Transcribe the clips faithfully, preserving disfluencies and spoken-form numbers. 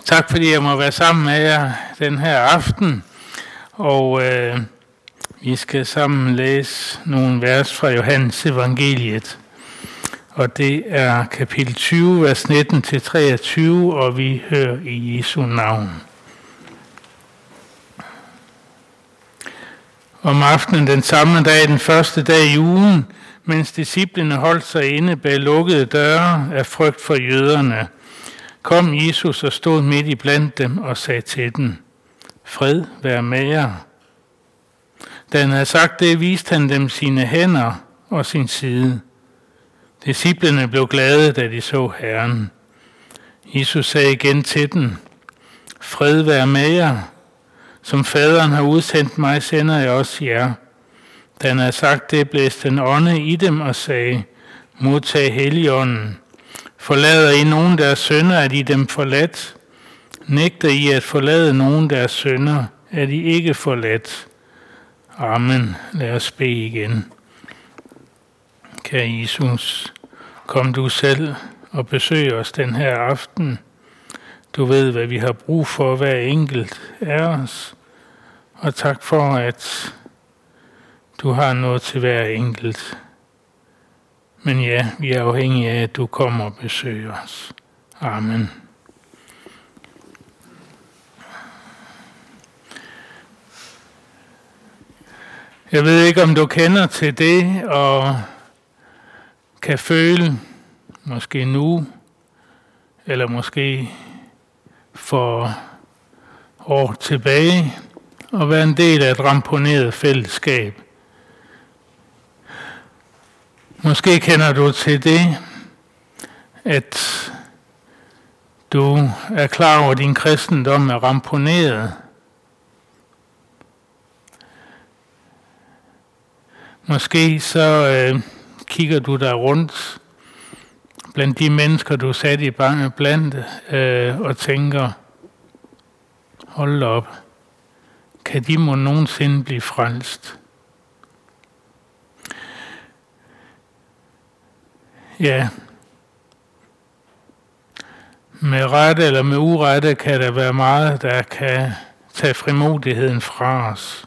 Tak fordi jeg må være sammen med jer den her aften, og øh, vi skal sammen læse nogle vers fra Johannes evangeliet. Og det er kapitel tyve, vers nitten til treogtyve, og vi hører i Jesu navn. Om aftenen den samme dag, den første dag i ugen, mens disciplene holdt sig inde bag lukkede døre af frygt for jøderne, kom Jesus og stod midt i blandt dem og sagde til dem: Fred være med jer. Da han havde sagt det, viste han dem sine hænder og sin side. Disciplene blev glade, da de så Herren. Jesus sagde igen til dem: Fred være med jer. Som faderen har udsendt mig, sender jeg også jer. Da han havde sagt det, blæste en ånde i dem og sagde: Modtag Helligånden. Forlader I nogen deres synder, er de dem forladt. Nægter I at forlade nogen deres synder, er de ikke forladt. Amen. Lad os bede igen. Kære Jesus, kom du selv og besøg os den her aften. Du ved, hvad vi har brug for hver enkelt af os. Og tak for, at du har noget til hver enkelt. Men ja, vi er afhængige af, at du kommer og besøger os. Amen. Jeg ved ikke, om du kender til det, og kan føle, måske nu, eller måske for år tilbage, at være en del af et ramponeret fællesskab. Måske kender du til det, at du er klar over, at din kristendom er ramponeret. Måske så øh, kigger du der rundt blandt de mennesker, du er sat i bange blandt, øh, og tænker: hold op, kan de må nogensinde blive frelst? Ja, med rette eller med urette kan der være meget, der kan tage frimodigheden fra os.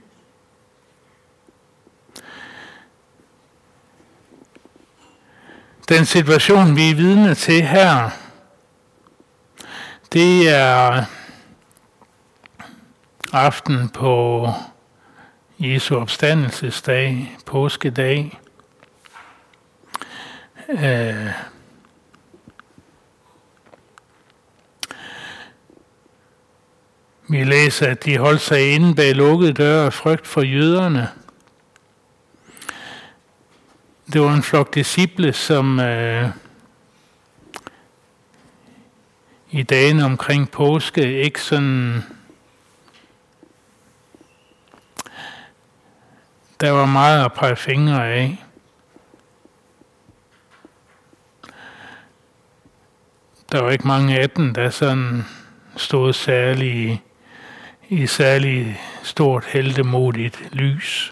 Den situation, vi er vidne til her, det er aften på Jesu opstandelsesdag, påskedag. Øh, vi læser, at de holdt sig inde bag lukkede døre af frygt for jøderne. Det var en flok disciple, som øh, i dagene omkring påske ikke sådan... Der var meget at pege fingre af. Der var ikke mange af dem, der sådan stod særlig, i særlig stort heltemodigt lys.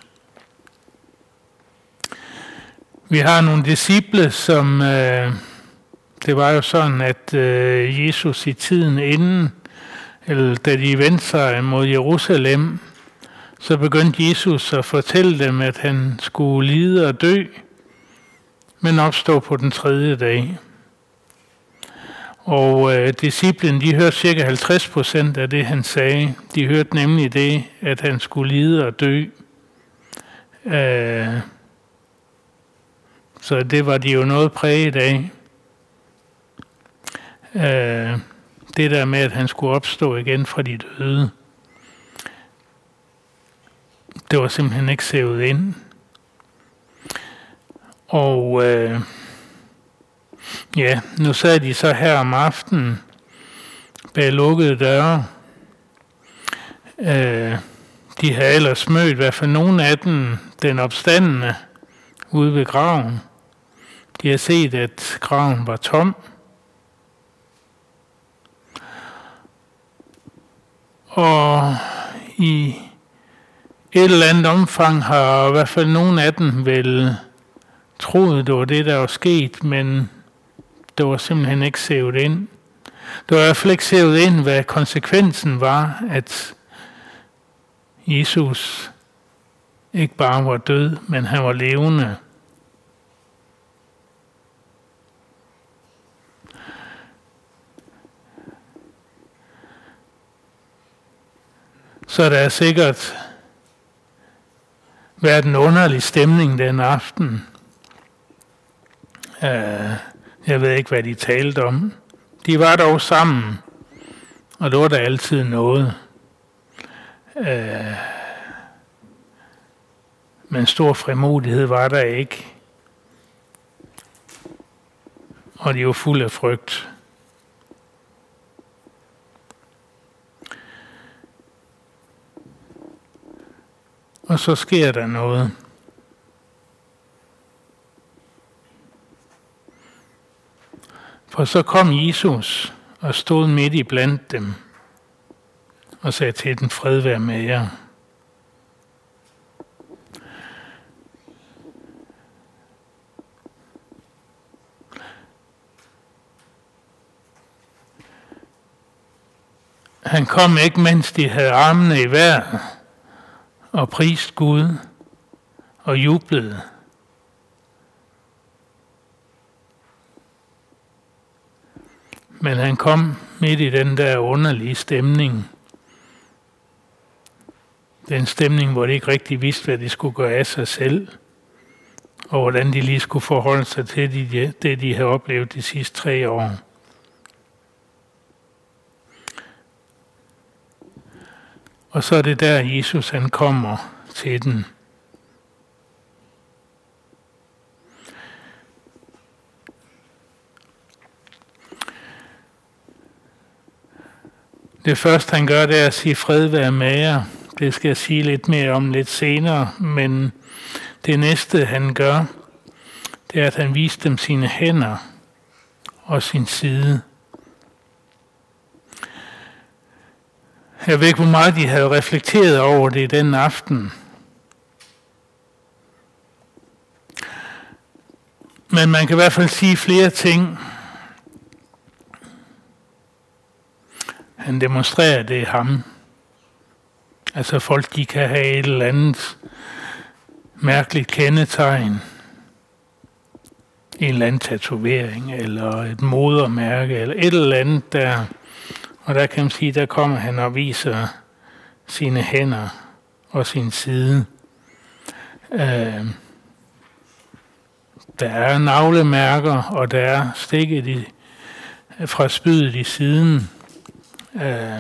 Vi har nogle disciple, som, øh, det var jo sådan, at øh, Jesus i tiden inden, eller da de vendte sig mod Jerusalem, så begyndte Jesus at fortælle dem, at han skulle lide og dø, men opstå på den tredje dag. Og øh, disciplen, de hørte cirka halvtreds procent af det, han sagde. De hørte nemlig det, at han skulle lide og dø. Øh, så det var de jo noget præget af. Øh, det der med, at han skulle opstå igen fra de døde, det var simpelthen ikke sævet ind. Og øh, ja, nu sad de så her om aftenen bag lukkede døre. Øh, de havde ellers mødt i hvert fald nogle af dem, den opstandende, ude ved graven. De har set, at graven var tom. Og i et eller andet omfang har i hvert fald nogle af dem vel troet, det var det, der var sket, men det var simpelthen ikke sævet ind. Du har i hvert fald ikke set ind, hvad konsekvensen var, at Jesus ikke bare var død, men han var levende. Så der er sikkert været en underlig stemning den aften. Jeg ved ikke, hvad de talte om. De var dog sammen, og det var der altid noget. Men stor frimodighed var der ikke. Og de var fulde af frygt. Og så sker der noget. For så kom Jesus og stod midt i blandt dem og sagde til den, fred være med jer. Han kom ikke, mens de havde armene i vejret og priste Gud og jublede. Men han kom midt i den der underlige stemning. Den stemning, hvor de ikke rigtig vidste, hvad de skulle gøre af sig selv, og hvordan de lige skulle forholde sig til det, de havde oplevet de sidste tre år. Og så er det der, Jesus han kommer til den. Det første han gør, det er at sige fred være med jer. Det skal jeg sige lidt mere om lidt senere, men det næste han gør, det er at han viser dem sine hænder og sin side. Jeg ved ikke, hvor meget de havde reflekteret over det den aften. Men man kan i hvert fald sige flere ting. Han demonstrerer, det er ham. Altså folk, de kan have et eller andet mærkeligt kendetegn. En eller anden tatovering, eller et modermærke, eller et eller andet der. Og der kan man sige, der kommer han og viser sine hænder og sin side. Øh, der er navlemærker, og der er stikket i, fra spydet i siden. Øh,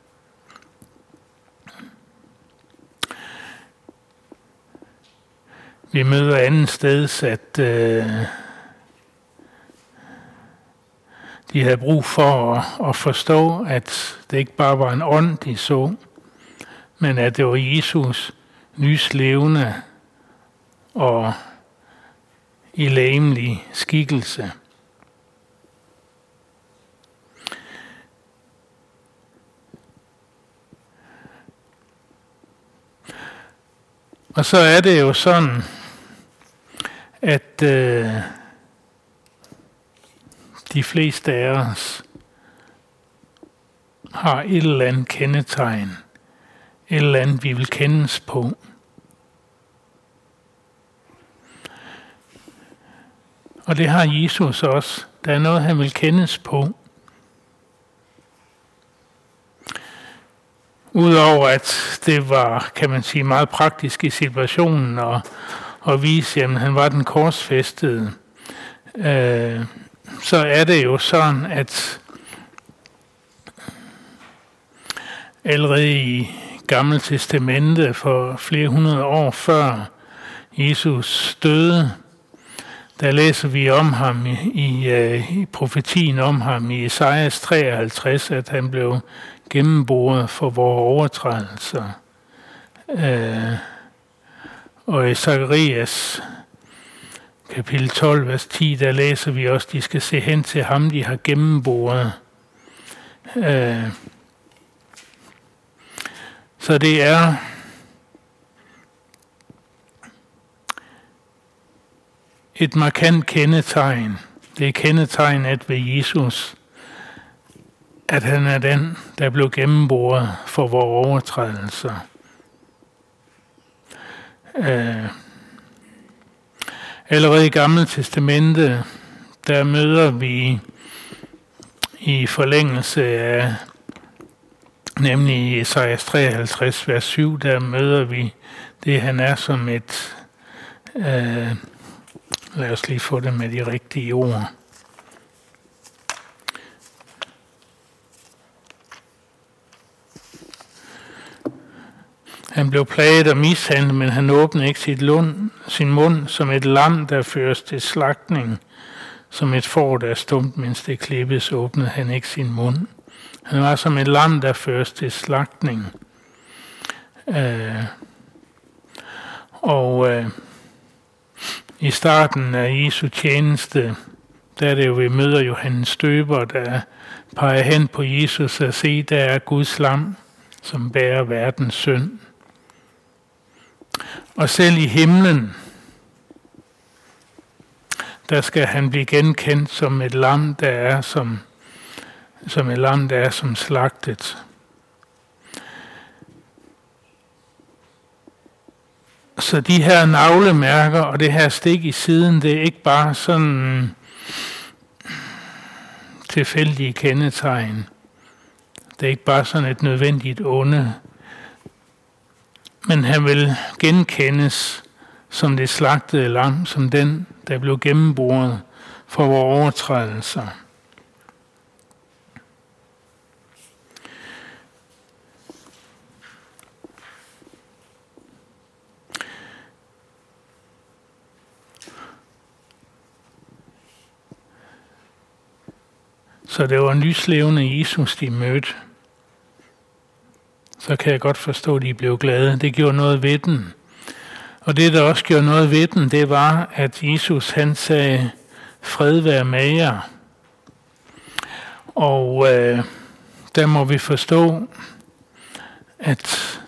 vi møder anden steds, at øh, de havde brug for at, at forstå, at det ikke bare var en ånd, de så, men at det var Jesus lyslevende og i legemlig skikkelse. Og så er det jo sådan, at øh, de fleste af os har et eller andet kendetegn, et eller andet, vi vil kendes på. Og det har Jesus også. Der er noget, han vil kendes på. Udover at det var, kan man sige, meget praktisk i situationen og, og vise, at han var den korsfæstede, øh, så er det jo sådan, at allerede i Gamle Testamente for flere hundrede år før Jesus døde, der læser vi om ham i, i, i profetien om ham i Esajas treoghalvtreds, at han blev gennemboret for vores overtrædelser. Øh, og i Zakarias kapitel tolv, vers ti, der læser vi også, at de skal se hen til ham, de har gennemboret. Øh, så det er et markant kendetegn. Det er kendetegnet ved Jesus, at han er den, der blev gennemboret for vores overtrædelser. Øh, allerede i Gamle Testamente, der møder vi i forlængelse af, nemlig i Esajas treoghalvtreds, vers syv, der møder vi det, han er som et, øh, lad os lige få det med de rigtige ord. Han blev plaget og mishandlet, men han åbnede ikke sit lund, sin mund som et lam, der føres til slagtning. Som et får, der er stumt, mens det klippes, åbnede han ikke sin mund. Han var som et lam, der føres til slagtning. Øh, og øh, i starten af Jesu tjeneste, der er det jo, vi møder Johannes Døber, der peger hen på Jesus og siger, der er Guds lam, som bærer verdens synd. Og selv i himlen, der skal han blive genkendt som et lam, der er som, som et lam, der er som slagtet. Så de her navlemærker og det her stik i siden, det er ikke bare sådan tilfældige kendetegn. Det er ikke bare sådan et nødvendigt onde. Men han vil genkendes som det slagtede lam, som den, der blev gennemboret for vores overtrædelser. Så det var en lyslevende Jesus, de mødte. Så kan jeg godt forstå, at de blev glade. Det gjorde noget ved den. Og det, der også gjorde noget ved den, det var, at Jesus han sagde, fred være med jer. Og øh, der må vi forstå, at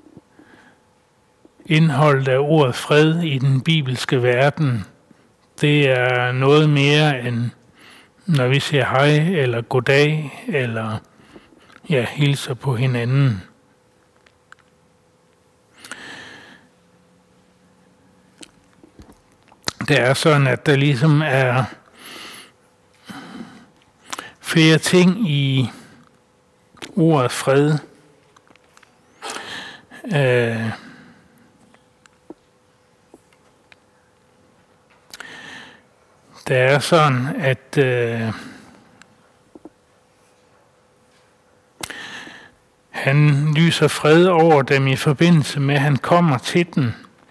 indholdet af ordet fred i den bibelske verden, det er noget mere end, når vi siger hej, eller goddag, eller ja, hilser på hinanden. Det er sådan, at der ligesom er flere ting i ordet fred. Øh, det er sådan, at øh, han lyser fred over dem i forbindelse med, at han kommer til dem.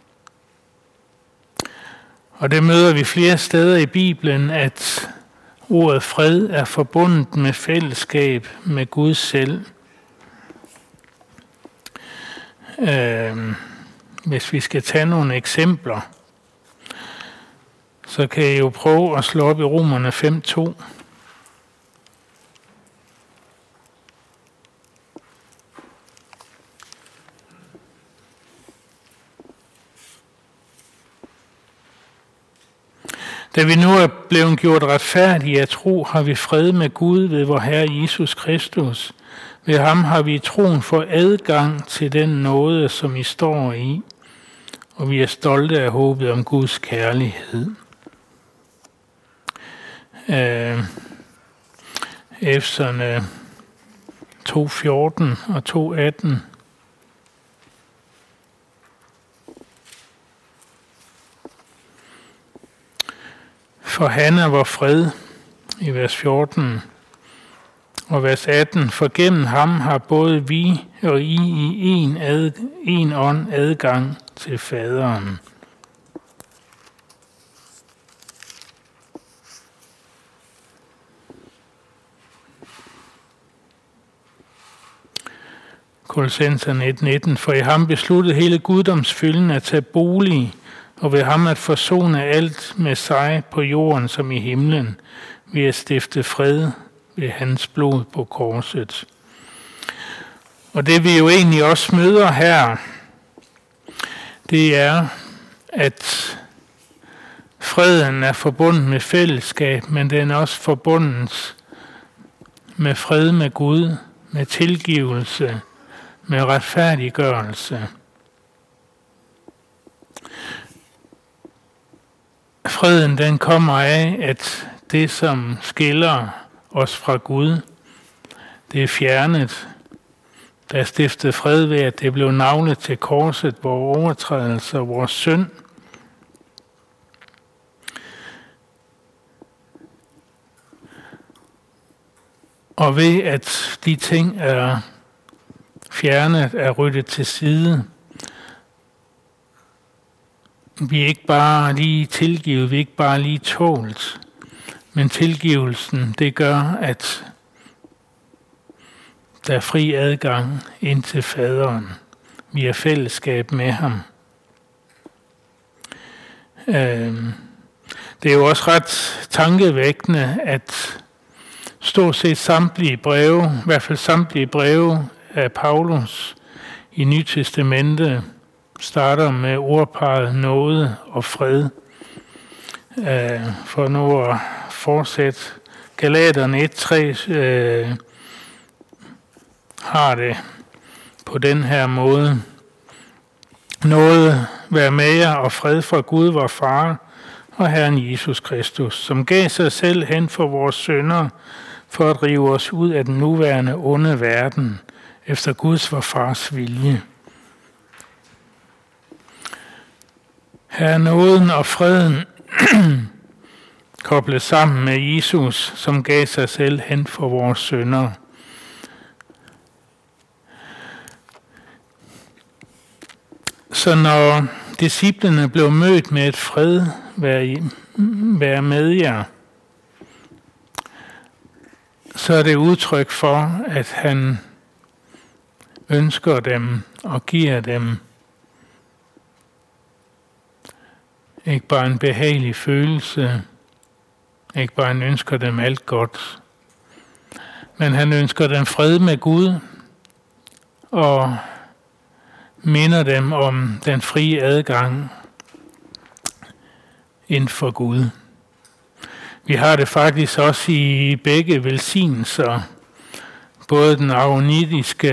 Og det møder vi flere steder i Bibelen, at ordet fred er forbundet med fællesskab med Gud selv. Øh, hvis vi skal tage nogle eksempler, så kan jeg jo prøve at slå op i Romerne fem to. Da vi nu er blevet gjort retfærdige af tro, har vi fred med Gud ved vor Herre Jesus Kristus. Ved ham har vi i troen fået adgang til den nåde, som I står i, og vi er stolte af håbet om Guds kærlighed. Øh, Efeserne to fjorten og to atten. For han er vor fred, i vers fjorten, og vers atten. For gennem ham har både vi og I i en, ad, en ånd adgang til faderen. Kolossenserne et nitten. For i ham besluttede hele guddomsfylden at tage bolig, og ved ham at forsone alt med sig på jorden som i himlen, ved at stifte fred ved hans blod på korset. Og det vi jo egentlig også møder her, det er, at freden er forbundet med fællesskab, men den er også forbundet med fred med Gud, med tilgivelse, med retfærdiggørelse. Freden, den kommer af, at det, som skiller os fra Gud, det er fjernet. Der er stiftet fred ved, at det blev naglet til korset, vores overtrædelser, vores synd. Og ved, at de ting er fjernet, er ryddet til side, vi er ikke bare lige tilgivet, vi er ikke bare lige tålt, men tilgivelsen, det gør, at der er fri adgang ind til faderen. Vi er fællesskab med ham. Det er jo også ret tankevækkende, at stort set samtlige breve, i hvert fald samtlige breve af Paulus i Nye Testamente, starter med ordparret nåde og fred. For nu at fortsætte, Galaterne et tre øh, har det på den her måde. Nåde være med jer og fred fra Gud, vor Far og Herren Jesus Kristus, som gav sig selv hen for vores synder, for at rive os ud af den nuværende onde verden, efter Guds vor Fars vilje. Her er nåden og freden koblet sammen med Jesus, som gav sig selv hen for vores synder. Så når disciplene blev mødt med et fred, vær, vær med jer, så er det udtryk for, at han ønsker dem og giver dem ikke bare en behagelig følelse, ikke bare han ønsker dem alt godt, men han ønsker dem fred med Gud og minder dem om den frie adgang ind for Gud. Vi har det faktisk også i begge velsignelser, både den aronitiske,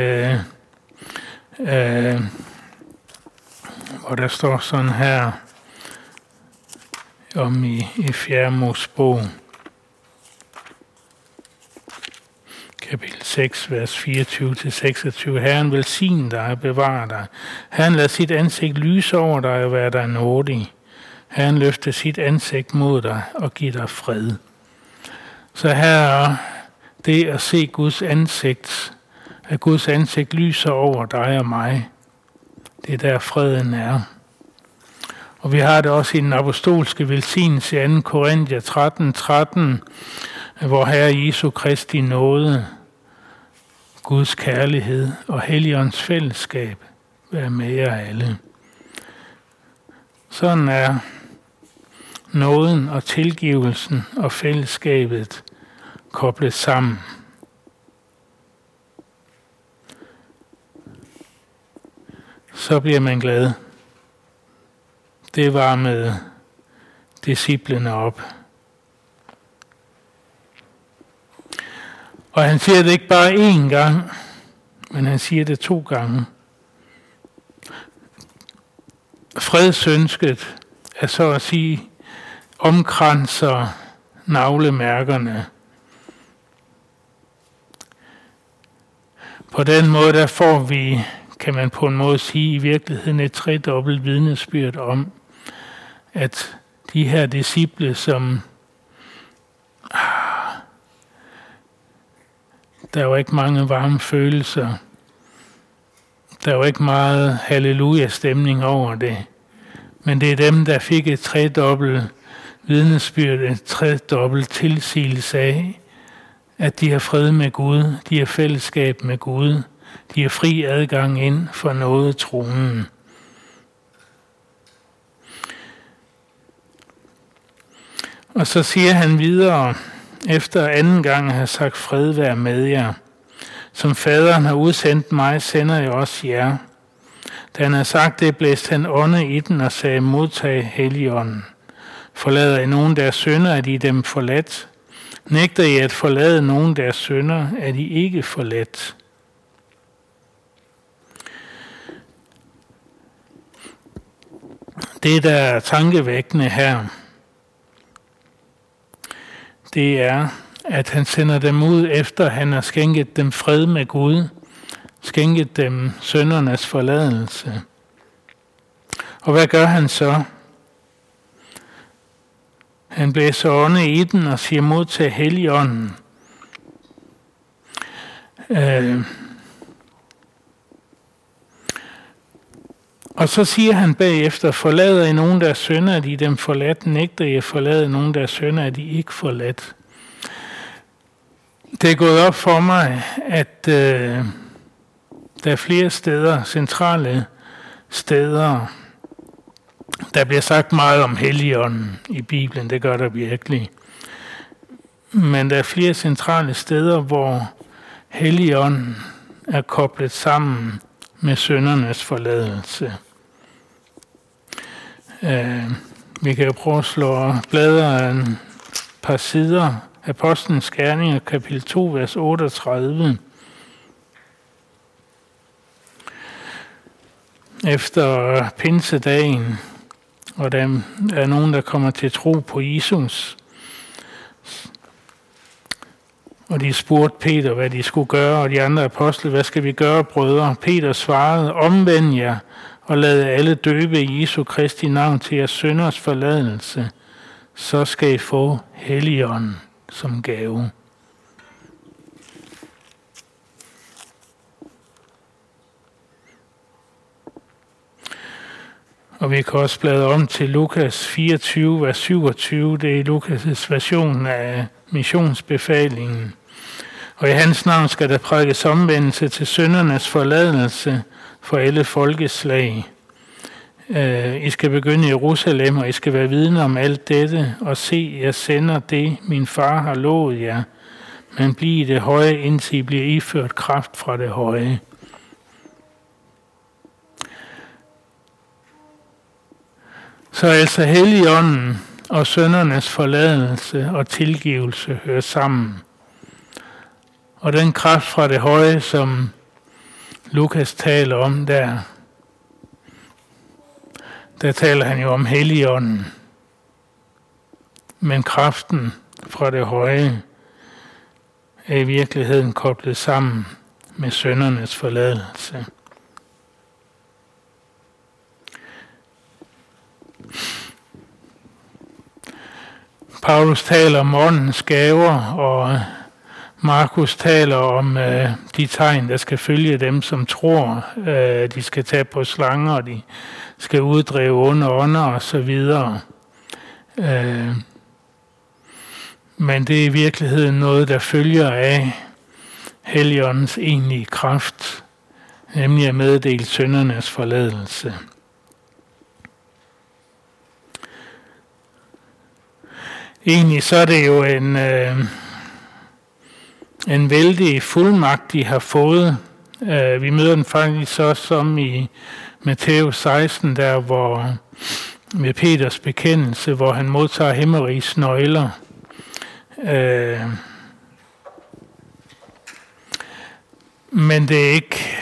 øh, hvor der står sådan her, om i, i fjerde Mosebog, kapitel seks, vers fireogtyve til seksogtyve. Herren velsigne dig og bevare dig. Herren lader sit ansigt lyse over dig og være dig nådig. Herren løfter sit ansigt mod dig og giver dig fred. Så her er det at se Guds ansigt, at Guds ansigt lyser over dig og mig. Det er der freden er. Og vi har det også i den apostolske velsignelse i anden Korinther tretten tretten, hvor Herre Jesu Kristi nåde, Guds kærlighed og Helligåndens fællesskab være med jer alle. Sådan er nåden og tilgivelsen og fællesskabet koblet sammen. Så bliver man glad. Det var med disciplene op. Og han siger det ikke bare én gang, men han siger det to gange. Fredsønsket er så at sige omkranser navlemærkerne. På den måde der får vi, kan man på en måde sige, i virkeligheden et tredobbelt vidnesbyrd om, at de her disciple, som ah, der var ikke mange varme følelser, der var ikke meget halleluja-stemning over det, men det er dem, der fik et tredobbelt vidnesbyrd, et tredobbelt tilsigelse af, at de har fred med Gud, de har fællesskab med Gud, de har fri adgang ind for nådetronen. Og så siger han videre, efter anden gang at have sagt, fred være med jer. Som faderen har udsendt mig, sender jeg også jer. Da han har sagt det, blæste han ånde i den og sagde, modtag Helligånden. Forlader I nogen deres synder, er de dem forladt. Nægter I at forlade nogen deres synder, er de ikke forladt. Det, der er tankevækkende her, det er, at han sender dem ud efter, han har skænket dem fred med Gud, skænket dem syndernes forladelse. Og hvad gør han så? Han blæser ånde i den og siger modtag Helligånden. Øh. Og så siger han bagefter, forlader I nogen deres synder, er de dem forladt, nægter I at forlade nogen deres synder, er de ikke forladt. Det er gået op for mig, at øh, der er flere steder, centrale steder, der bliver sagt meget om Helligånden i Bibelen, det gør der virkelig. Men der er flere centrale steder, hvor Helligånden er koblet sammen med syndernes forladelse. Uh, vi kan jo prøve at slå bladre en par sider. Apostlenes Gerninger, kapitel to, vers otteogtredive. Efter pinsedagen, og der er nogen, der kommer til tro på Jesus, og de spurgte Peter, hvad de skulle gøre, og de andre apostle, hvad skal vi gøre, brødre? Peter svarede, omvend jer, og lad alle døbe i Jesu Kristi navn til jeres synders forladelse, så skal I få Helligånden som gave. Og vi kan også bladre om til Lukas fireogtyve, vers syvogtyve. Det er Lukas' version af missionsbefalingen. Og i hans navn skal der prædikes omvendelse til syndernes forladelse for alle folkeslag. I skal begynde i Jerusalem, og I skal være vidne om alt dette, og se, jeg sender det, min far har lovet jer, men bliv i det høje, indtil I bliver iført kraft fra det høje. Så altså Helligånden og syndernes forladelse og tilgivelse hører sammen. Og den kraft fra det høje, som Lukas taler om der, der taler han jo om Helligånden. Men kraften fra det høje er i virkeligheden koblet sammen med syndernes forladelse. Paulus taler om åndens gaver, og Markus taler om øh, de tegn, der skal følge dem, som tror. Øh, de skal tage på slanger, og de skal uddrive onde ånder og så videre. Øh, men det er i virkeligheden noget, der følger af Helligåndens egentlige kraft, nemlig at meddele syndernes forladelse. Egentlig så er det jo en, øh, en vældig fuldmagt, de har fået. Øh, vi møder den faktisk også som i Matthæus seksten, der hvor med Peters bekendelse, hvor han modtager himmeriges nøgler. Øh, men det er ikke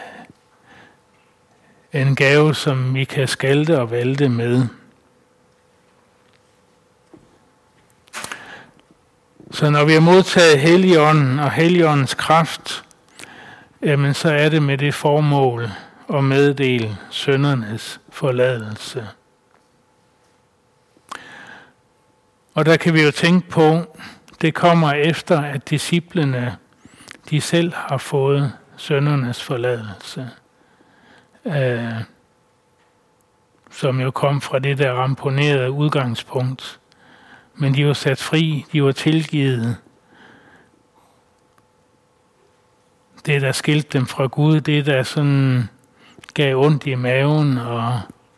en gave, som vi kan skalte og vælte med. Så når vi har modtaget Helligånden og Helligåndens kraft, jamen så er det med det formål at meddele syndernes forladelse. Og der kan vi jo tænke på, det kommer efter, at disciplene, de selv har fået syndernes forladelse. Øh, som jo kom fra det der ramponerede udgangspunkt. Men de var sat fri, de var tilgivet. Det, der skilte dem fra Gud, det, der sådan gav ondt i maven og,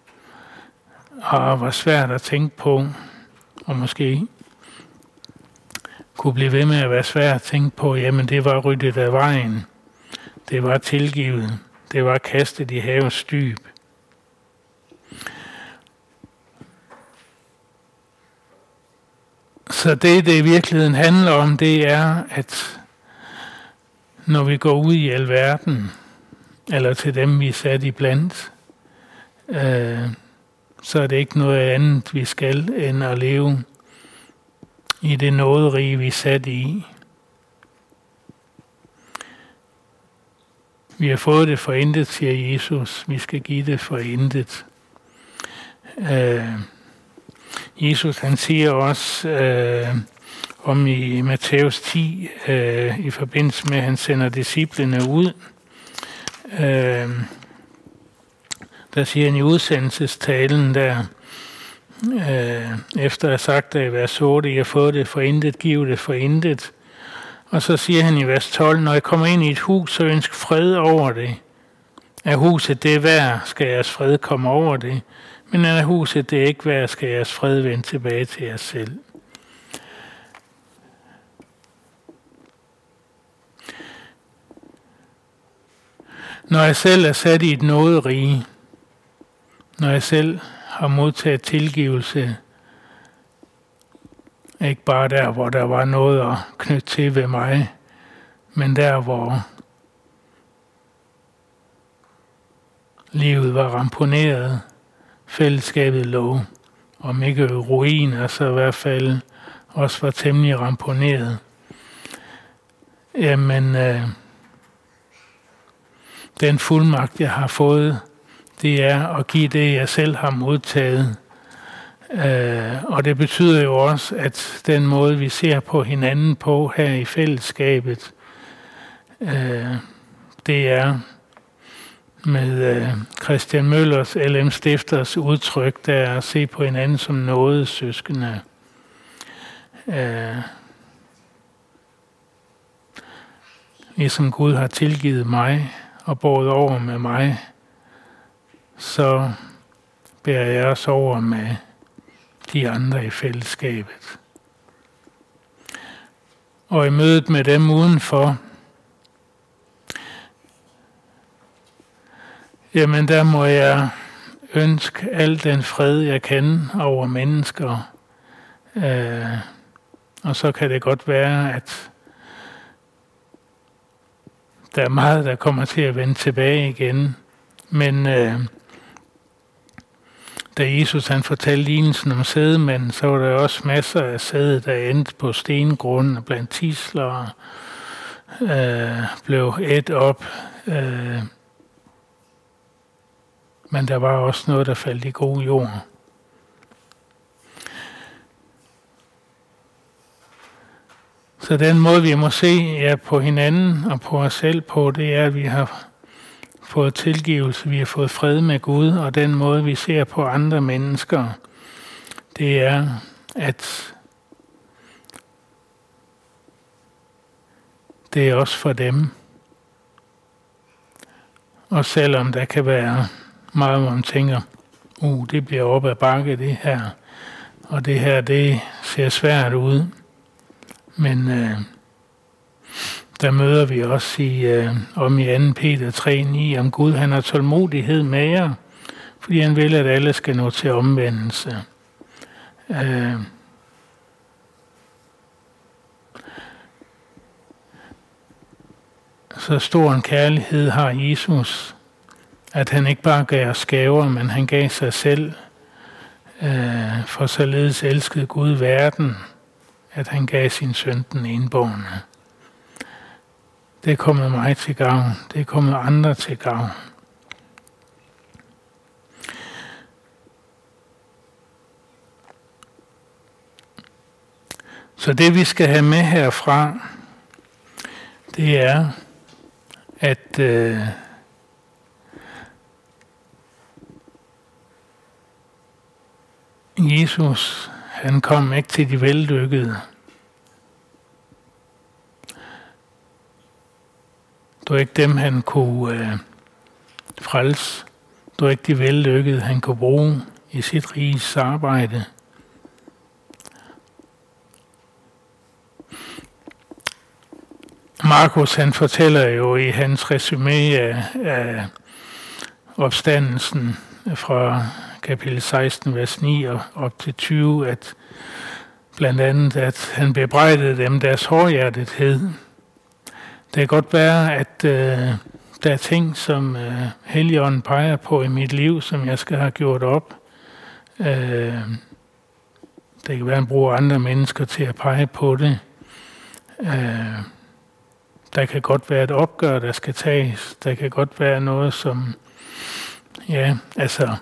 og var svært at tænke på, og måske kunne blive ved med at være svært at tænke på, jamen det var ryddet af vejen, det var tilgivet, det var kastet i havets dyb. Så det, det i virkeligheden handler om, det er, at når vi går ud i alverden, eller til dem, vi er sat i blandt, øh, så er det ikke noget andet, vi skal, end at leve i det nåderige, vi er sat i. Vi har fået det for intet, siger Jesus. Vi skal give det for intet. Øh, Jesus han siger også øh, om i Matthæus ti, øh, i forbindelse med, at han sender disciplene ud, øh, der siger han i udsendelsestalen der, øh, efter at have sagt det i vers otte, I har fået det for intet, giv det for intet. Og så siger han i vers tolv, når I kommer ind i et hus, så ønsk fred over det. Er huset det værd, skal jeres fred komme over det. Men er huset det ikke værd, skal jeres fred vende tilbage til jer selv. Når jeg selv er sat i et nåderige, når jeg selv har modtaget tilgivelse, ikke bare der, hvor der var noget at knytte til ved mig, men der, hvor livet var ramponeret, fællesskabet lå, om ikke ruiner, så i hvert fald også var temmelig ramponeret. Jamen, øh, den fuldmagt, jeg har fået, det er at give det, jeg selv har modtaget. Øh, og det betyder jo også, at den måde, vi ser på hinanden på her i fællesskabet, øh, det er med øh, Christian Møllers, L M Stifters udtryk, der er at se på hinanden som nådesøskende. Øh, ligesom Gud har tilgivet mig og båret over med mig, så bærer jeg også over med de andre i fællesskabet. Og i mødet med dem udenfor, jamen der må jeg ønske al den fred, jeg kan over mennesker. Øh, og så kan det godt være, at der er meget, der kommer til at vende tilbage igen. Men øh, da Jesus han fortalte lignelsen om sædemanden, så var der også masser af sæde, der endte på stengrund blandt tisler, øh, blev ædt op. Øh, men der var også noget, der faldt i god jord. Så den måde, vi må se ja, på hinanden og på os selv på, det er, at vi har fået tilgivelse, vi har fået fred med Gud, og den måde, vi ser på andre mennesker, det er, at det er også for dem. Og selvom der kan være meget, hvor man tænker, uh, det bliver op ad bakke, det her, og det her, det ser svært ud. Men øh, der møder vi også i, øh, om i anden Peter tre ni, om Gud han har tålmodighed med jer, fordi han vil, at alle skal nå til omvendelse. Øh, så stor en kærlighed har Jesus, at han ikke bare gav os gaver, men han gav sig selv, øh, for således elskede Gud verden, at han gav sin søn den enbårne. Det er kommet mig til gavn. Det er kommet andre til gavn. Så det vi skal have med herfra, det er, at øh, Jesus, han kom ikke til de vellykkede. Det var ikke dem, han kunne øh, frelse. Det var ikke de vellykkede, han kunne bruge i sit riges arbejde. Markus, han fortæller jo i hans resumé af, af opstandelsen fra kapitel seksten, vers ni og op til tyve, at Blandt andet, at han bebrejdede dem deres hårdhjertethed. Det kan godt være, at øh, der er ting, som øh, Helligånden peger på i mit liv, som jeg skal have gjort op. Øh, det kan være, at han bruger andre mennesker til at pege på det. Øh, der kan godt være et opgør, der skal tages. Der kan godt være noget, som... Ja, altså...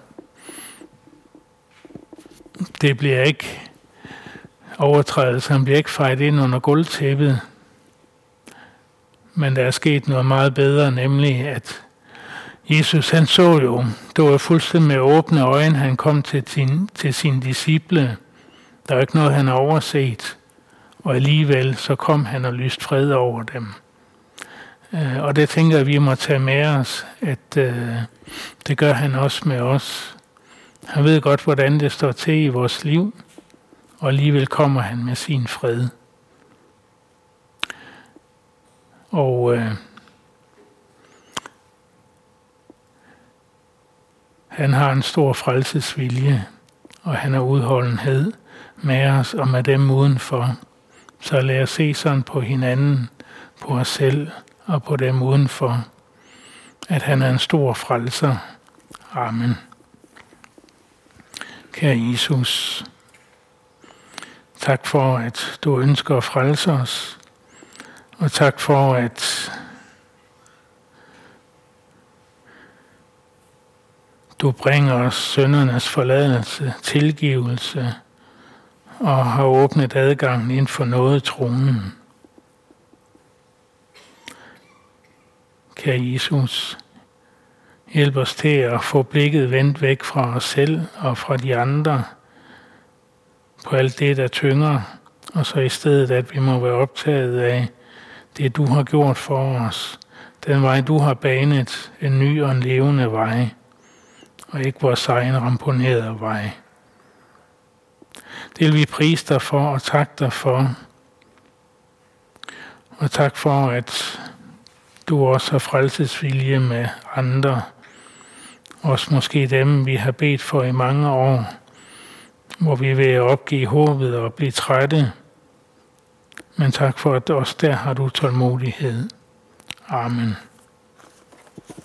Det bliver ikke overtrædet, han bliver ikke fejet ind under gulvtæppet. Men der er sket noget meget bedre, nemlig at Jesus, han så jo, det var fuldstændig med åbne øjne, han kom til, sin, til sine disciple. Der var ikke noget, han har overset. Og alligevel så kom han og lyste fred over dem. Og det tænker jeg, vi må tage med os, at øh, det gør han også med os. Han ved godt, hvordan det står til i vores liv, og alligevel kommer han med sin fred. Og øh, han har en stor frelsesvilje, og han har udholdenhed med os og med dem udenfor. Så lad os se sådan på hinanden, på os selv og på dem udenfor, at han er en stor frelser. Amen. Kære Jesus, tak for, at du ønsker at frelse os, og tak for, at du bringer os syndernes forladelse, tilgivelse, og har åbnet adgangen ind for nådetronen. Kære Jesus, hjælp os til at få blikket vendt væk fra os selv og fra de andre på alt det, der tynger, og så i stedet, at vi må være optaget af det, du har gjort for os. Den vej, du har banet, en ny og en levende vej, og ikke vores egen ramponerede vej. Det vil vi prise dig for og takke dig for. Og tak for, at du også har frelsesvilje med andre. Også måske dem, vi har bedt for i mange år, hvor vi vil opgive håbet og blive trætte. Men tak for, at også der har du tålmodighed. Amen.